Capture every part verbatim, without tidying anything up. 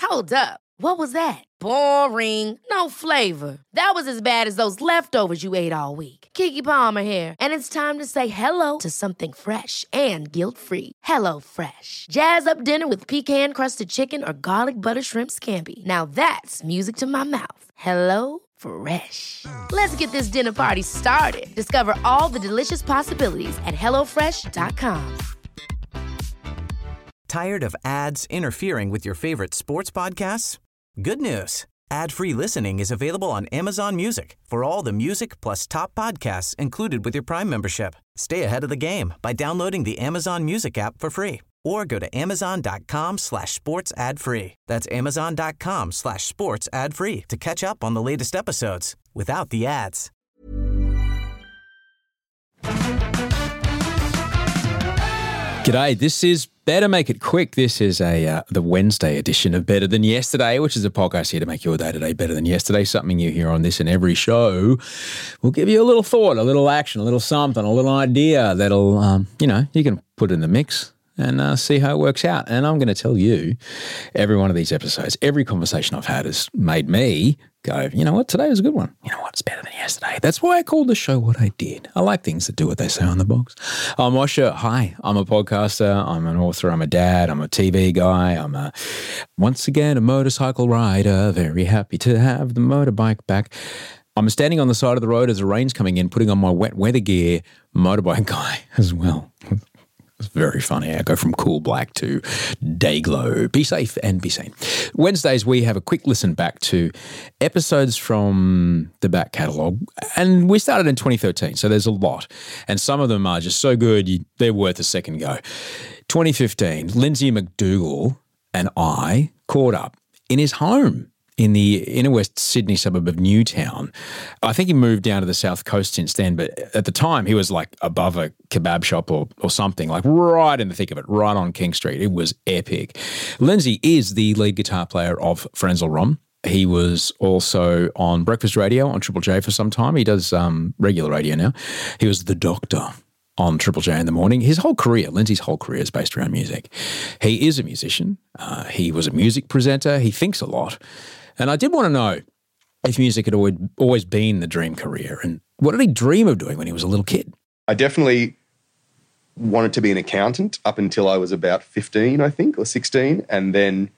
Hold up. What was that? Boring. No flavor. That was as bad as those leftovers you ate all week. Keke Palmer here, and it's time to say hello to something fresh and guilt-free. Hello Fresh. Jazz up dinner with pecan-crusted chicken or garlic butter shrimp scampi. Now that's music to my mouth. Hello Fresh. Let's get this dinner party started. Discover all the delicious possibilities at hello fresh dot com. Tired of ads interfering with your favorite sports podcasts? Good news. Ad-free listening is available on Amazon Music for all the music plus top podcasts included with your Prime membership. Stay ahead of the game by downloading the Amazon Music app for free or go to amazon.com slash sports ad free. That's amazon.com slash sports ad free to catch up on the latest episodes without the ads. G'day, this is Better Make It Quick. This is a uh, the Wednesday edition of Better Than Yesterday, which is a podcast here to make your day-to-day better than yesterday. Something you hear on this and every show will give you a little thought, a little action, a little something, a little idea that'll, um, you know, you can put in the mix and uh, see how it works out. And I'm going to tell you, every one of these episodes, every conversation I've had has made me go, you know what, today was a good one. You know what, it's better than yesterday. That's why I called the show what I did. I like things that do what they say on the box. I'm Osher. Hi, I'm a podcaster. I'm an author. I'm a dad. I'm a T V guy. I'm a, once again, a motorcycle rider. Very happy to have the motorbike back. I'm standing on the side of the road as the rain's coming in, putting on my wet weather gear, motorbike guy as well. It's very funny. I go from cool black to day glow. Be safe and be sane. Wednesdays, we have a quick listen back to episodes from the back catalogue. And we started in twenty thirteen, so there's a lot. And some of them are just so good, you, they're worth a second go. twenty fifteen, Lindsay McDougall and I caught up in his home in the inner west Sydney suburb of Newtown. I think he moved down to the south coast since then, but at the time he was like above a kebab shop or, or something, like right in the thick of it, right on King Street. It was epic. Lindsay is the lead guitar player of Frenzal Rhomb. He was also on breakfast radio on Triple J for some time. He does um, regular radio now. He was the doctor on Triple J in the morning. His whole career, Lindsay's whole career is based around music. He is a musician. Uh, he was a music presenter. He thinks a lot. And I did want to know if music had always, always been the dream career, and what did he dream of doing when he was a little kid? I definitely wanted to be an accountant up until I was about fifteen, I think, or sixteen, and then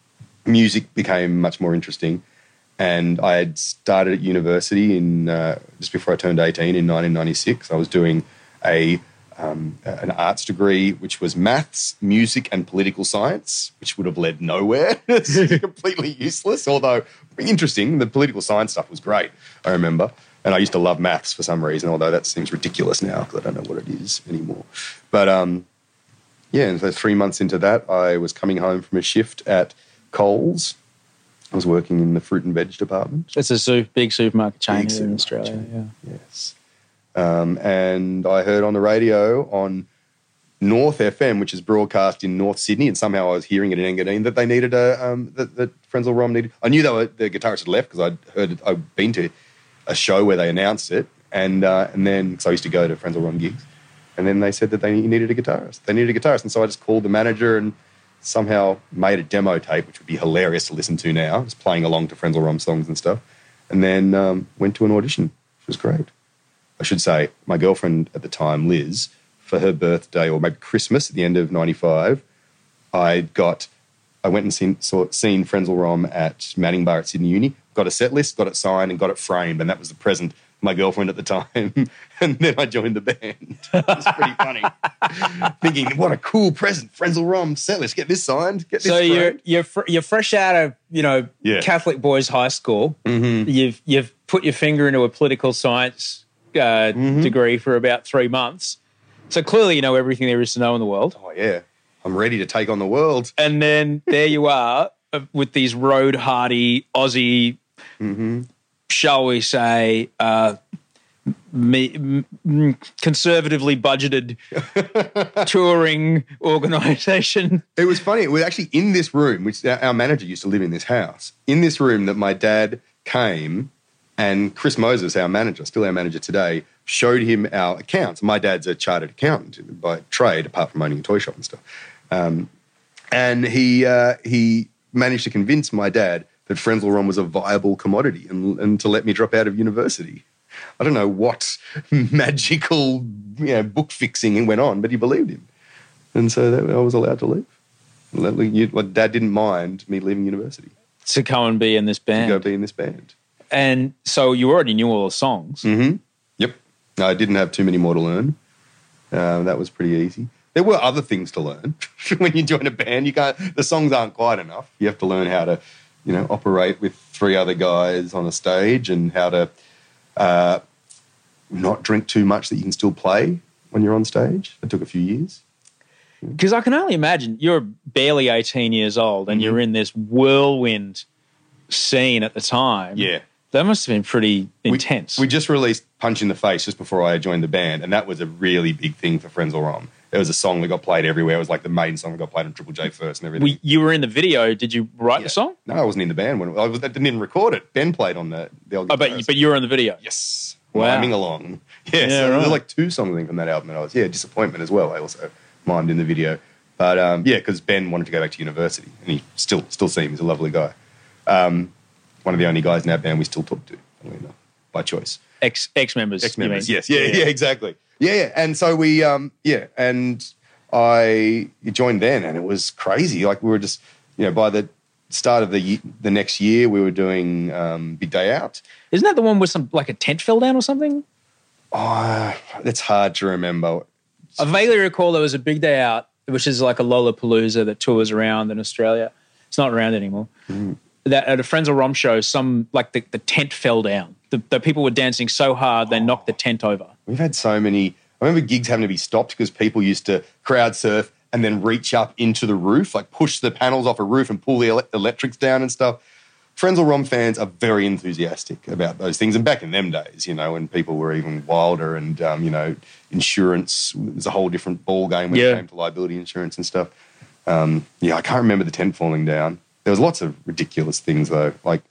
music became much more interesting. And I had started at university in uh, just before I turned eighteen in nineteen ninety-six. I was doing a Um, an arts degree, which was maths, music, and political science, which would have led nowhere. It's completely useless, although interesting. The political science stuff was great, I remember. And I used to love maths for some reason, although that seems ridiculous now because I don't know what it is anymore. But um, yeah, and so three months into that, I was coming home from a shift at Coles. I was working in the fruit and veg department. It's a su- big supermarket chain big here in supermarket Australia. chain. Yeah. Yes. Um, and I heard on the radio on North F M, which is broadcast in North Sydney, and somehow I was hearing it in Engadine, that they needed a, um, that, that Frenzal Rhomb needed. I knew they were, the guitarist had left because I'd heard, it, I'd been to a show where they announced it, and uh, and then, because I used to go to Frenzal Rhomb gigs, and then they said that they needed a guitarist. They needed a guitarist, and so I just called the manager and somehow made a demo tape, which would be hilarious to listen to now, just playing along to Frenzal Rhomb songs and stuff, and then um, went to an audition, which was great. I should say, my girlfriend at the time, Liz, for her birthday or maybe Christmas at the end of ninety-five, I got, I went and seen, saw, seen Frenzal Rhomb at Manning Bar at Sydney Uni, got a set list, got it signed and got it framed, and that was the present for my girlfriend at the time. And then I joined the band. It was pretty funny. Thinking, what a cool present, Frenzal Rhomb set list, get this signed, get this So framed. you're you're fr- you're fresh out of you know Yeah. Catholic boys' high school. Mm-hmm. You've you've put your finger into a political science uh, Mm-hmm. degree for about three months. So clearly you know everything there is to know in the world. Oh, yeah. I'm ready to take on the world. And then there you are uh, with these road hardy Aussie, Mm-hmm. shall we say, uh, me, m- conservatively budgeted touring organisation. It was funny. It was actually in this room, which our our manager used to live in this house, in this room that my dad came and Chris Moses, our manager, still our manager today, showed him our accounts. My dad's a chartered accountant by trade, apart from owning a toy shop and stuff. Um, and he uh, he managed to convince my dad that Frenzal Rhomb was a viable commodity and, and to let me drop out of university. I don't know what magical you know, book fixing went on, but he believed him. And so that, I was allowed to leave. My dad didn't mind me leaving university. To come and be in this band. To go be in this band. And so you already knew all the songs. Mm-hmm. Yep. I didn't have too many more to learn. Uh, that was pretty easy. There were other things to learn. When you join a band, you can't. The songs aren't quite enough. You have to learn how to, you know, operate with three other guys on a stage and how to uh, not drink too much that you can still play when you're on stage. It took a few years. Because I can only imagine you're barely eighteen years old and mm-hmm. you're in this whirlwind scene at the time. Yeah. That must have been pretty intense. We, we just released Punch in the Face just before I joined the band, and that was a really big thing for Frenzal Rhomb. There was a song that got played everywhere. It was like the main song that got played on Triple J first and everything. We, you were in the video. Did you write yeah. the song? No, I wasn't in the band. When I, was, I didn't even record it. Ben played on the, the old Oh, but, but you were in the video? Yes. Wow. Miming along. Yeah, yeah so right. There were like two songs I think from that album that I was, yeah, Disappointment as well. I also mimed in the video. But um, yeah, because Ben wanted to go back to university and he still still seems a lovely guy. Um, one of the only guys in our band we still talk to, funnily enough, by choice. Ex ex members. Ex members. Yes. Yeah, yeah. Yeah. Exactly. Yeah. Yeah. And so we. Um, yeah. And I joined then, and it was crazy. Like we were just, you know, by the start of the the next year, we were doing um, Big Day Out. Isn't that the one where some like a tent fell down or something? Oh, it's hard to remember. I vaguely recall there was a Big Day Out, which is like a Lollapalooza that tours around in Australia. It's not around anymore. Mm. That at a Frenzal Rhomb show, some like the, the tent fell down. The, the people were dancing so hard they knocked the tent over. We've had so many. I remember gigs having to be stopped because people used to crowd surf and then reach up into the roof, like push the panels off a roof and pull the ele- electrics down and stuff. Frenzal Rhomb fans are very enthusiastic about those things. And back in them days, you know, when people were even wilder and, um, you know, insurance was a whole different ball game when yeah. it came to liability insurance and stuff. Um, yeah, I can't remember the tent falling down. There was lots of ridiculous things, though. Like,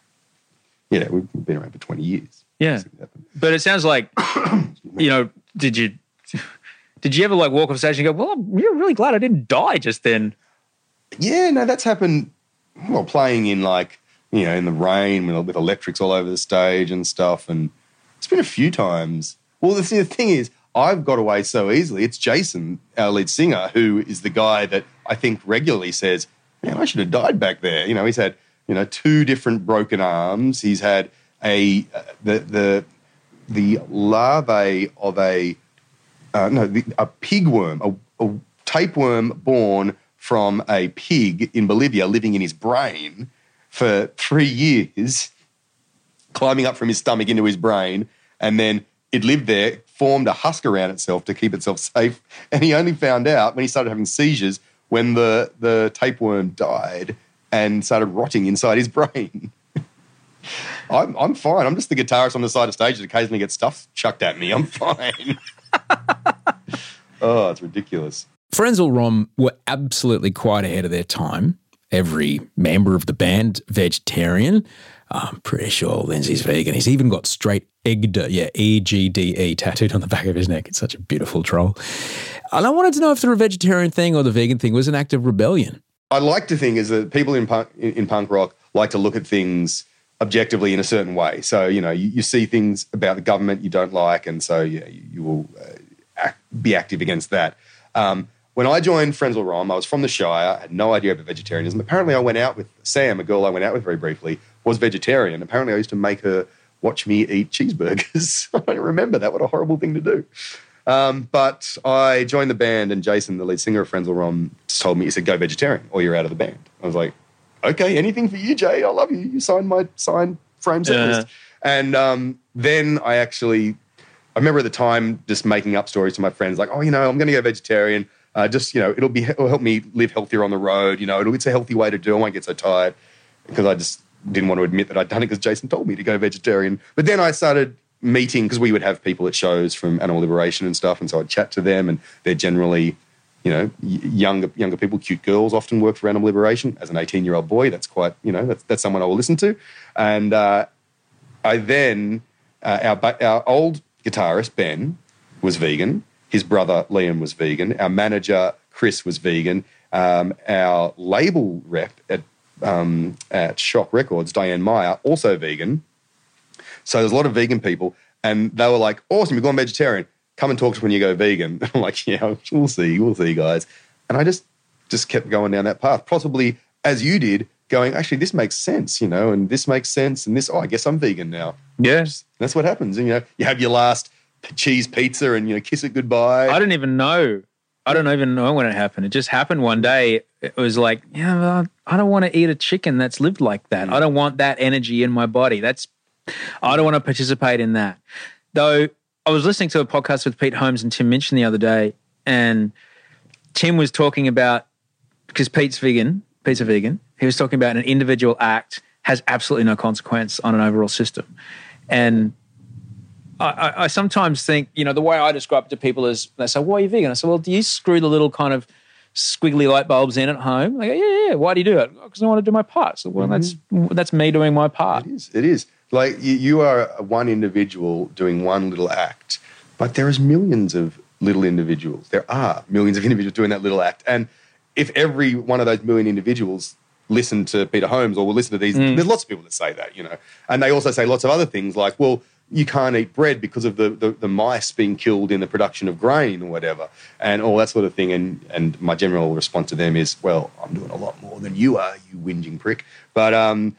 yeah, we've been around for twenty years. Yeah. But it sounds like, you know, did you did you ever, like, walk off stage and go, well, I'm really glad I didn't die just then? Yeah, no, that's happened, well, playing in, like, you know, in the rain with, with electrics all over the stage and stuff. And it's been a few times. Well, the, the thing is, I've got away so easily. It's Jason, our lead singer, who is the guy that I think regularly says, man, I should have died back there. You know, he's had, you know, two different broken arms. He's had a, uh, the, the, the larvae of a, uh, no, the, a pig worm, a, a tapeworm born from a pig in Bolivia living in his brain for three years, climbing up from his stomach into his brain, and then it lived there, formed a husk around itself to keep itself safe, and he only found out when he started having seizures when the, the tapeworm died and started rotting inside his brain. I'm, I'm fine. I'm just the guitarist on the side of stage that occasionally gets stuff chucked at me. I'm fine. Oh, it's ridiculous. Frenzal Rhomb were absolutely quite ahead of their time. Every member of the band vegetarian. I'm pretty sure Lindsay's vegan. He's even got straight egged, yeah, E G D E tattooed on the back of his neck. It's such a beautiful troll. And I wanted to know if the vegetarian thing or the vegan thing was an act of rebellion. I like to think is that people in punk, in, in punk rock like to look at things objectively in a certain way. So, you know, you, you see things about the government you don't like, and so yeah, you, you will uh, act, be active against that. Um, When I joined Frenzal Rhomb, I was from the Shire. I had no idea about vegetarianism. Apparently, I went out with Sam, a girl I went out with very briefly, was vegetarian. Apparently, I used to make her watch me eat cheeseburgers. I don't remember that. What a horrible thing to do. Um, but I joined the band, and Jason, the lead singer of Frenzal Rhomb, told me, he said, go vegetarian or you're out of the band. I was like, okay, anything for you, Jay. I love you. You signed my signed frame set list. Yeah. And um, then I actually, I remember at the time just making up stories to my friends like, oh, you know, I'm going to go vegetarian. Uh, just, you know, it'll be it'll help me live healthier on the road. You know, it'll, it's a healthy way to do it. I won't get so tired, because I just didn't want to admit that I'd done it because Jason told me to go vegetarian. But then I started meeting, because we would have people at shows from Animal Liberation and stuff, and so I'd chat to them, and they're generally, you know, younger younger people, cute girls often work for Animal Liberation. As an eighteen-year-old boy, that's quite, you know, that's, that's someone I will listen to. And uh, I then, uh, our, our old guitarist, Ben, was vegan. His brother, Liam, was vegan. Our manager, Chris, was vegan. Um, our label rep at um, at Shock Records, Diane Meyer, also vegan. So there's a lot of vegan people, and they were like, awesome, you're going vegetarian. Come and talk to us when you go vegan. I'm like, yeah, we'll see, we'll see, guys. And I just just kept going down that path, possibly as you did, going, actually, this makes sense, you know, and this makes sense, and this, oh, I guess I'm vegan now. Yes. That's what happens. And, you know, you have your last cheese pizza and, you know, kiss it goodbye. I didn't even know. I don't even know when it happened. It just happened one day. It was like, yeah, well, I don't want to eat a chicken that's lived like that. Mm. I don't want that energy in my body. That's, I don't want to participate in that. Though I was listening to a podcast with Pete Holmes and Tim Minchin the other day, and Tim was talking about, because Pete's vegan, Pete's a vegan, he was talking about an individual act has absolutely no consequence on an overall system. And I, I, I sometimes think, you know, the way I describe it to people is, they say, why are you vegan? I say, well, do you screw the little kind of squiggly light bulbs in at home? They go, yeah, yeah, why do you do it? Because I want to do my part. So, well, mm-hmm. that's that's me doing my part. It is, it is. Like, you, you are one individual doing one little act, but there is millions of little individuals. There are millions of individuals doing that little act. And if every one of those million individuals listen to Peter Holmes or will listen to these, mm. there's lots of people that say that, you know. And they also say lots of other things like, well, you can't eat bread because of the, the, the mice being killed in the production of grain or whatever, and all that sort of thing. And and my general response to them is, well, I'm doing a lot more than you are, you whinging prick. But um,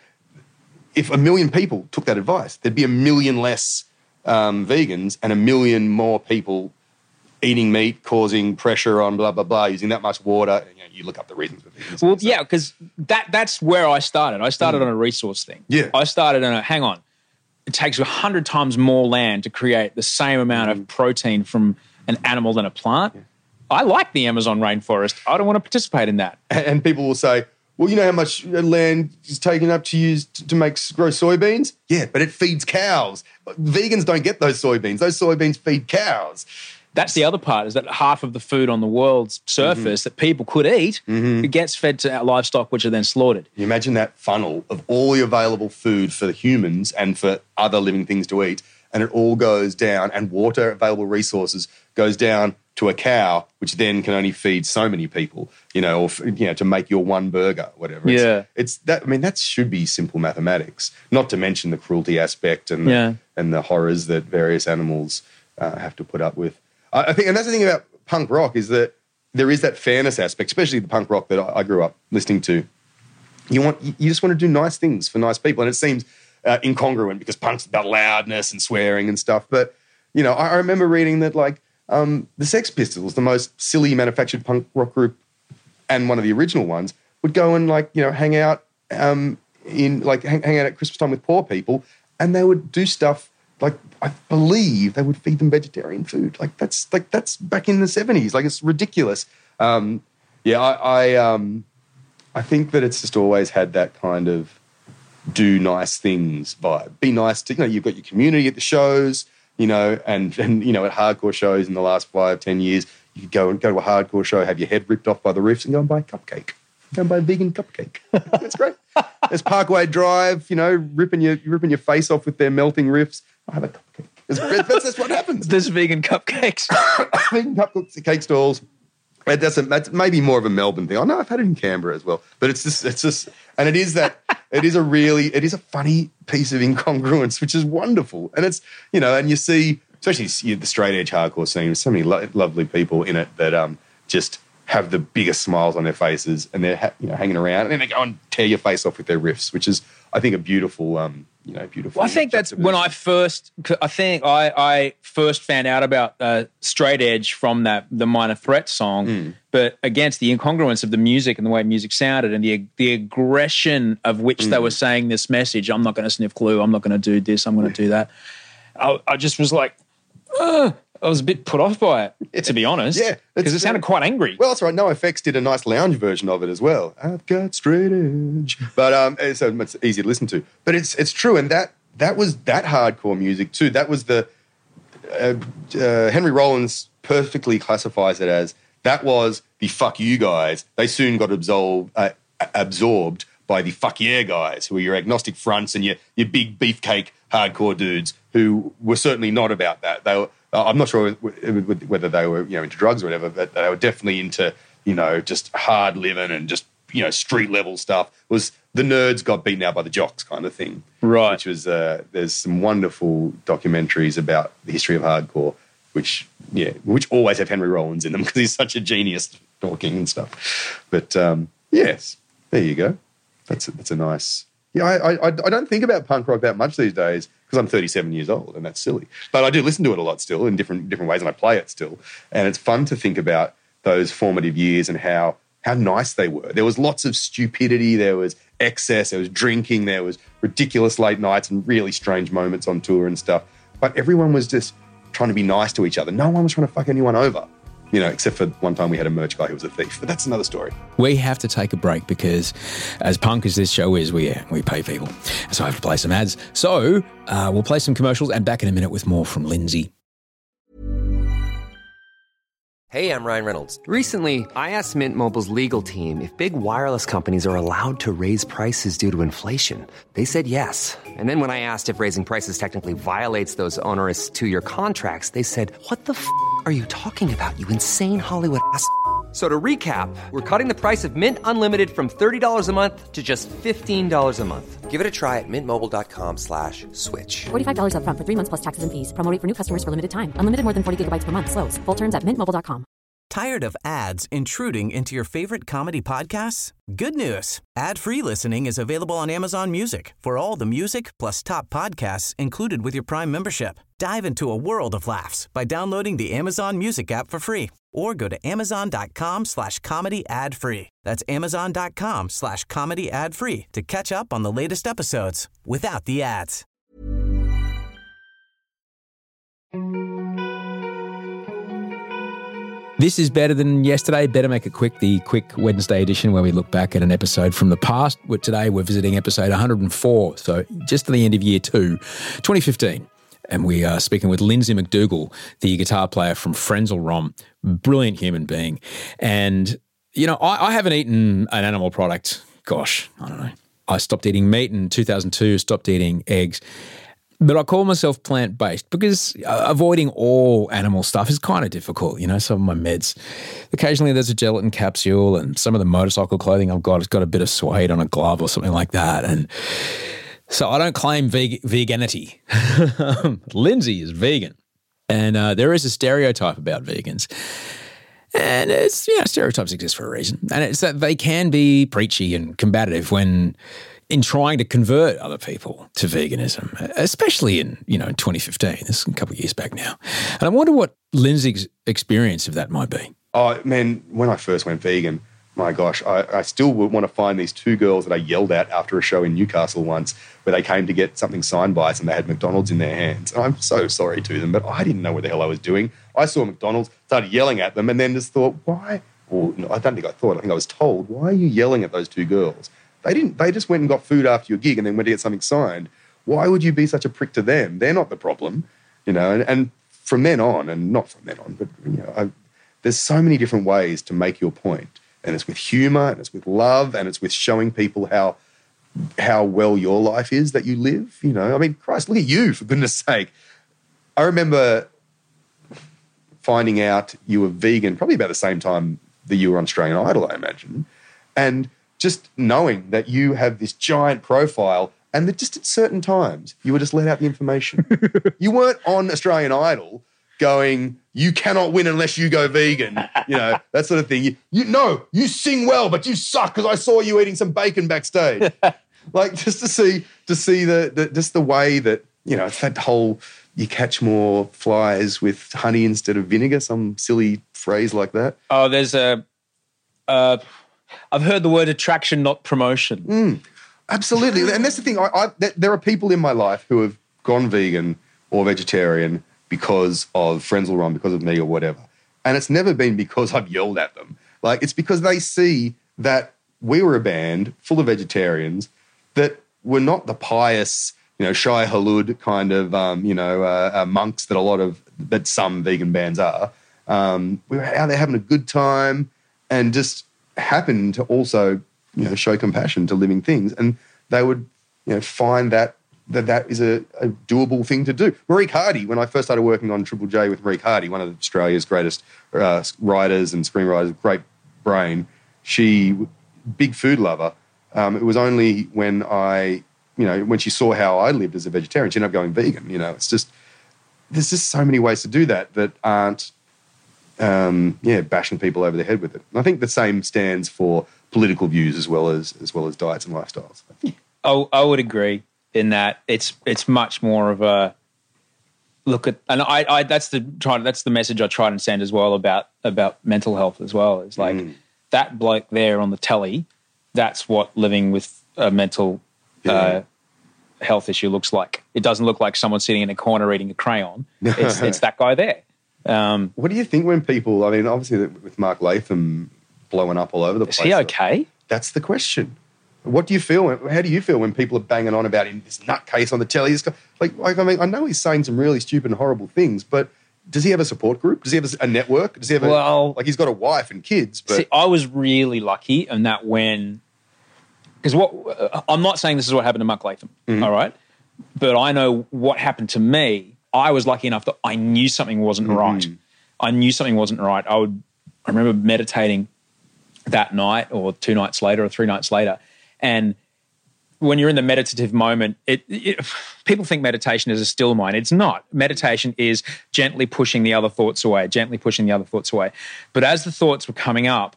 if a million people took that advice, there'd be a million less um, vegans and a million more people eating meat, causing pressure on blah, blah, blah, using that much water. You know, you look up the reasons for things. Well, yeah, because that, that's where I started. I started mm. on a resource thing. Yeah. I started on a, hang on, it takes a hundred times more land to create the same amount mm. of protein from an animal than a plant. Yeah. I like the Amazon rainforest. I don't want to participate in that. And people will say, well, you know how much land is taken up to use to, to make grow soybeans? Yeah, but it feeds cows. Vegans don't get those soybeans. Those soybeans feed cows. That's the other part, is that half of the food on the world's surface mm-hmm. that people could eat, mm-hmm. it gets fed to livestock, which are then slaughtered. You imagine that funnel of all the available food for the humans and for other living things to eat, and it all goes down, and water, available resources, goes down to a cow, which then can only feed so many people, you know, or, you know, to make your one burger, whatever. Yeah. It's, it's that, I mean, that should be simple mathematics, not to mention the cruelty aspect and the, yeah. and the horrors that various animals uh, have to put up with. I think, and that's the thing about punk rock, is that there is that fairness aspect, especially the punk rock that I grew up listening to. You want, you just want to do nice things for nice people, and it seems uh, incongruent because punk's about loudness and swearing and stuff. But you know, I, I remember reading that like um, the Sex Pistols, the most silly manufactured punk rock group, and one of the original ones, would go and like you know hang out um, in like hang, hang out at Christmas time with poor people, and they would do stuff. Like, I believe they would feed them vegetarian food. Like, that's like that's back in the seventies. Like, it's ridiculous. Um, yeah, I I, um, I think that it's just always had that kind of do nice things vibe. Be nice to, you know, you've got your community at the shows, you know, and, and you know, at hardcore shows in the last five, ten years, you could go and go to a hardcore show, have your head ripped off by the riffs and go and buy a cupcake. Go and buy a vegan cupcake. That's great. There's Parkway Drive, you know, ripping your, ripping your face off with their melting riffs. I have a cupcake. That's, that's what happens. There's vegan cupcakes. Vegan cupcakes, cake stalls. That's, a, that's maybe more of a Melbourne thing. I know I've had it in Canberra as well. But it's just, it's just, and it is that, it is a really, it is a funny piece of incongruence, which is wonderful. And it's, you know, and you see, especially the straight edge hardcore scene, there's so many lo- lovely people in it that um just have the biggest smiles on their faces, and they're ha- you know hanging around, and then they go and tear your face off with their riffs, which is, I think, a beautiful, um, you know, beautiful. Well, I think that's when I first, I think I, I first found out about uh, straight edge from that the Minor Threat song, mm. but against the incongruence of the music and the way music sounded, and the the aggression of which mm. they were saying this message. I'm not going to sniff glue. I'm not going to do this. I'm going to do that. I, I just was like, ugh. I was a bit put off by it, yeah. to be honest. Yeah. Because it sounded quite angry. Well, that's right. NoFX did a nice lounge version of it as well. I've got straight edge. But um, so it's easy to listen to. But it's it's true. And that that was that hardcore music too. That was the, uh, uh, Henry Rollins perfectly classifies it as, that was the fuck you guys. They soon got absolved, uh, absorbed by the fuck yeah guys, who were your agnostic fronts and your, your big beefcake hardcore dudes who were certainly not about that. They were, I'm not sure whether they were, you know, into drugs or whatever, but they were definitely into, you know, just hard living and just you know, street level stuff. It was the nerds got beaten out by the jocks kind of thing. Right. Which was, uh, there's some wonderful documentaries about the history of hardcore, which, yeah, which always have Henry Rollins in them because he's such a genius talking and stuff. But, um, yes, there you go. That's a, that's a nice... Yeah, I, I, I don't think about punk rock that much these days because I'm thirty-seven years old and that's silly. But I do listen to it a lot still in different different ways and I play it still. And it's fun to think about those formative years and how how nice they were. There was lots of stupidity, there was excess, there was drinking, there was ridiculous late nights and really strange moments on tour and stuff. But everyone was just trying to be nice to each other. No one was trying to fuck anyone over. You know, except for one time we had a merch guy who was a thief. But that's another story. We have to take a break because as punk as this show is, we we pay people. So I have to play some ads. So uh, we'll play some commercials and back in a minute with more from Lindsay. Hey, I'm Ryan Reynolds. Recently, I asked Mint Mobile's legal team if big wireless companies are allowed to raise prices due to inflation. They said yes. And then when I asked if raising prices technically violates those onerous two-year contracts, they said, what the f*** are you talking about, you insane Hollywood ass f- So to recap, we're cutting the price of Mint Unlimited from thirty dollars a month to just fifteen dollars a month. Give it a try at mintmobile.com slash switch. forty-five dollars up front for three months plus taxes and fees. Promo rate for new customers for limited time. Unlimited more than forty gigabytes per month. Slows full terms at mint mobile dot com. Tired of ads intruding into your favorite comedy podcasts? Good news. Ad-free listening is available on Amazon Music for all the music plus top podcasts included with your Prime membership. Dive into a world of laughs by downloading the Amazon Music app for free or go to amazon.com slash comedy ad free. That's amazon.com slash comedy ad free to catch up on the latest episodes without the ads. This is Better Than Yesterday. Better Make It Quick, the quick Wednesday edition where we look back at an episode from the past. Today we're visiting episode one hundred four, so just at the end of year two, twenty fifteen. And we are speaking with Lindsay McDougall, the guitar player from Frenzal Rhomb, brilliant human being. And, you know, I, I haven't eaten an animal product, gosh, I don't know. I stopped eating meat in two thousand two, stopped eating eggs. But I call myself plant-based because avoiding all animal stuff is kind of difficult. You know, some of my meds, occasionally there's a gelatin capsule and some of the motorcycle clothing I've got has got a bit of suede on a glove or something like that. And so I don't claim veg- veganity. Lindsay is vegan. And uh, there is a stereotype about vegans. And it's, you know, stereotypes exist for a reason. And it's that they can be preachy and combative when in trying to convert other people to veganism, especially in, you know, twenty fifteen. This is a couple of years back now. And I wonder what Lindsay's experience of that might be. Oh, man, when I first went vegan, my gosh, I, I still would want to find these two girls that I yelled at after a show in Newcastle once where they came to get something signed by us and they had McDonald's in their hands. And I'm so sorry to them, but I didn't know what the hell I was doing. I saw McDonald's, started yelling at them and then just thought, why? Well, no, I don't think I thought. I think I was told, why are you yelling at those two girls? They didn't. They just went and got food after your gig and then went to get something signed. Why would you be such a prick to them? They're not the problem, you know. And, and from then on, and not from then on, but you know, I, there's so many different ways to make your point, and it's with humour, and it's with love, and it's with showing people how how well your life is that you live. You know, I mean, Christ, look at you, for goodness' sake. I remember finding out you were vegan probably about the same time that you were on Australian Idol, I imagine, and just knowing that you have this giant profile and that just at certain times you would just let out the information. You weren't on Australian Idol going, you cannot win unless you go vegan, you know, that sort of thing. You, you no, you sing well, but you suck because I saw you eating some bacon backstage. Like just to see, to see the, the, just the way that, you know, it's that whole, you catch more flies with honey instead of vinegar, some silly phrase like that. Oh, there's a, uh, I've heard the word attraction, not promotion. Mm, absolutely. And that's the thing. I, I, there are people in my life who have gone vegan or vegetarian because of Frenzal Rhomb, because of me or whatever. And it's never been because I've yelled at them. Like, it's because they see that we were a band full of vegetarians that were not the pious, you know, Shai Hulud kind of, um, you know, uh, uh, monks that a lot of, that some vegan bands are. Um, we were out there having a good time and just happen to also, you know, show compassion to living things, and they would, you know, find that that, that is a, a doable thing to do. Marique Hardy, when I first started working on Triple J with Marique Hardy, one of Australia's greatest uh, writers and screenwriters, great brain, she big food lover. Um, it was only when I, you know, when she saw how I lived as a vegetarian, she ended up going vegan. You know, it's just, there's just so many ways to do that that aren't, um, yeah, bashing people over the head with it. And I think the same stands for political views as well as as well as diets and lifestyles. I, I would agree in that it's it's much more of a look at, and I, I that's the try that's the message I try and send as well about about mental health as well. It's like mm. that bloke there on the telly, that's what living with a mental yeah. uh, health issue looks like. It doesn't look like someone sitting in a corner eating a crayon. It's, it's that guy there. Um, what do you think when people, I mean, obviously with Mark Latham blowing up all over the place. Is he okay? That's the question. What do you feel? How do you feel when people are banging on about him, this nutcase on the telly? This guy, like, like, I mean, I know he's saying some really stupid and horrible things, but does he have a support group? Does he have a network? Does he have a, well, like, he's got a wife and kids? But see, I was really lucky in that when, because what, uh, I'm not saying this is what happened to Mark Latham, mm-hmm. all right? But I know what happened to me. I was lucky enough that I knew something wasn't mm-hmm. right. I knew something wasn't right. I would, I remember meditating that night or two nights later or three nights later. And when you're in the meditative moment, it, it, people think meditation is a still mind. It's not. Meditation is gently pushing the other thoughts away, gently pushing the other thoughts away. But as the thoughts were coming up,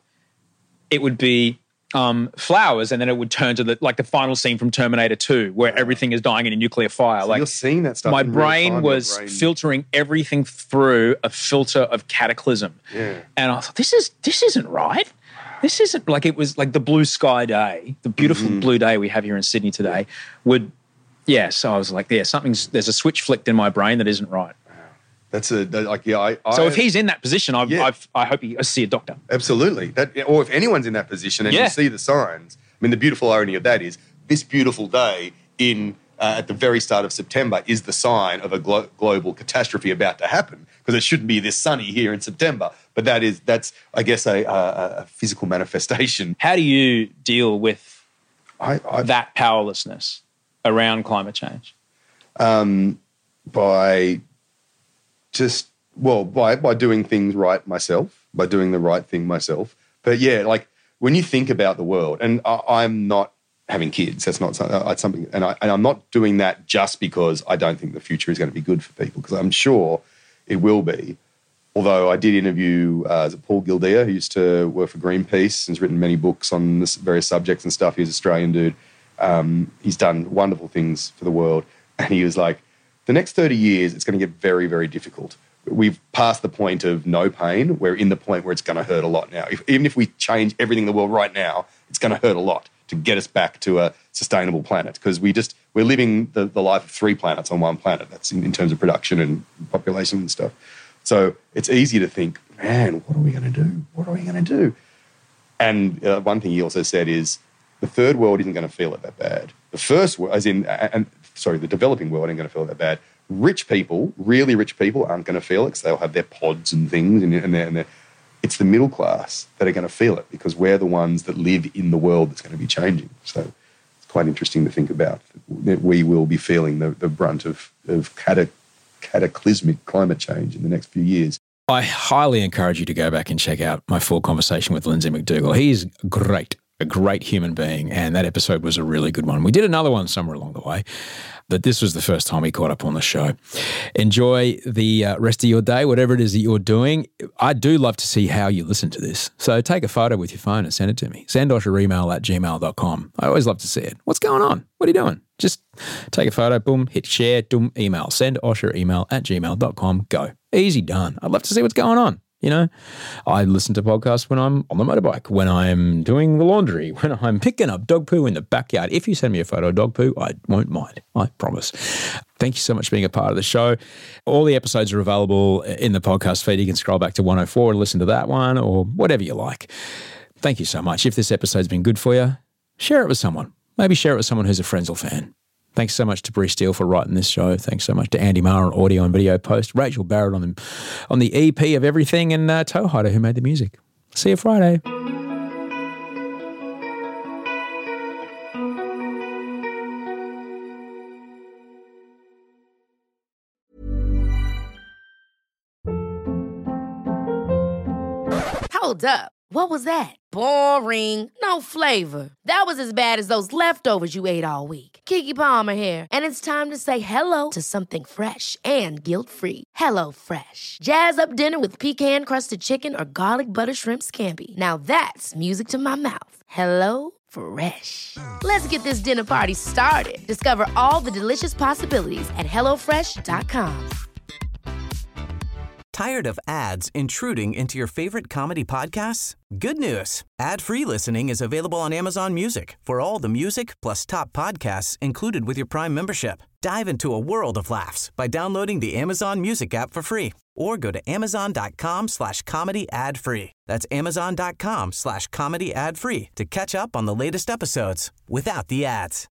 it would be um, flowers, and then it would turn to the, like the final scene from Terminator two, where everything is dying in a nuclear fire. So like you're seeing that stuff. My brain was brain. filtering everything through a filter of cataclysm. Yeah. And I thought, this is this isn't right. This isn't like, it was like the blue sky day, the beautiful mm-hmm. blue day we have here in Sydney today would, yeah, so I was like, yeah, something's, there's a switch flicked in my brain that isn't right. That's a, that, like, yeah, I, I... So if he's in that position, I've, yeah. I've, I hope he I see a doctor. Absolutely. That, or if anyone's in that position and yeah. you see the signs, I mean, the beautiful irony of that is this beautiful day in, uh, at the very start of September is the sign of a glo- global catastrophe about to happen, because it shouldn't be this sunny here in September. But that is, that's, I guess, a, a, a physical manifestation. How do you deal with I, I, that powerlessness around climate change? Um, by just, well, by, by doing things right myself, by doing the right thing myself. But yeah, like when you think about the world, and I, I'm not having kids, that's not something, that's something and, I, and I'm not doing that just because I don't think the future is going to be good for people, because I'm sure it will be. Although I did interview uh, is it Paul Gildea, who used to work for Greenpeace and has written many books on this various subjects and stuff. He's an Australian dude. Um, he's done wonderful things for the world. And he was like, the next thirty years, it's going to get very, very difficult. We've passed the point of no pain. We're in the point where it's going to hurt a lot now. If, even if we change everything in the world right now, it's going to hurt a lot to get us back to a sustainable planet, because we just, we're living the, the life of three planets on one planet. That's in, in terms of production and population and stuff. So it's easy to think, man, what are we going to do? What are we going to do? And uh, one thing he also said is the third world isn't going to feel it that bad. The first world, as in, and sorry, the developing world isn't going to feel it that bad. Rich people, really rich people, aren't going to feel it because they'll have their pods and things, and, and, they're, and they're, it's the middle class that are going to feel it, because we're the ones that live in the world that's going to be changing. So it's quite interesting to think about that we will be feeling the, the brunt of, of cata, cataclysmic climate change in the next few years. I highly encourage you to go back and check out my full conversation with Lindsay McDougall. He's great, a great human being, and that episode was a really good one. We did another one somewhere along the way, but this was the first time we caught up on the show. Enjoy the uh, rest of your day, whatever it is that you're doing. I do love to see how you listen to this. So take a photo with your phone and send it to me. Send us your email at gmail dot com. I always love to see it. What's going on? What are you doing? Just take a photo, boom, hit share, boom, email. Send us your email at gmail dot com. Go. Easy done. I'd love to see what's going on. You know, I listen to podcasts when I'm on the motorbike, when I'm doing the laundry, when I'm picking up dog poo in the backyard. If you send me a photo of dog poo, I won't mind. I promise. Thank you so much for being a part of the show. All the episodes are available in the podcast feed. You can scroll back to one oh four and listen to that one, or whatever you like. Thank you so much. If this episode's been good for you, share it with someone. Maybe share it with someone who's a Frenzal fan. Thanks so much to Bree Steele for writing this show. Thanks so much to Andy Marr on audio and video post, Rachel Barrett on the, on the E P of everything, and uh, Toe Hider who made the music. See you Friday. Hold up. What was that? Boring. No flavor. That was as bad as those leftovers you ate all week. Keke Palmer here, and it's time to say hello to something fresh and guilt-free. Hello Fresh. Jazz up dinner with pecan-crusted chicken or garlic butter shrimp scampi. Now that's music to my mouth. Hello Fresh. Let's get this dinner party started. Discover all the delicious possibilities at hello fresh dot com. Tired of ads intruding into your favorite comedy podcasts? Good news. Ad-free listening is available on Amazon Music for all the music plus top podcasts included with your Prime membership. Dive into a world of laughs by downloading the Amazon Music app for free or go to amazon.com slash comedy ad free. That's amazon.com slash comedy ad free to catch up on the latest episodes without the ads.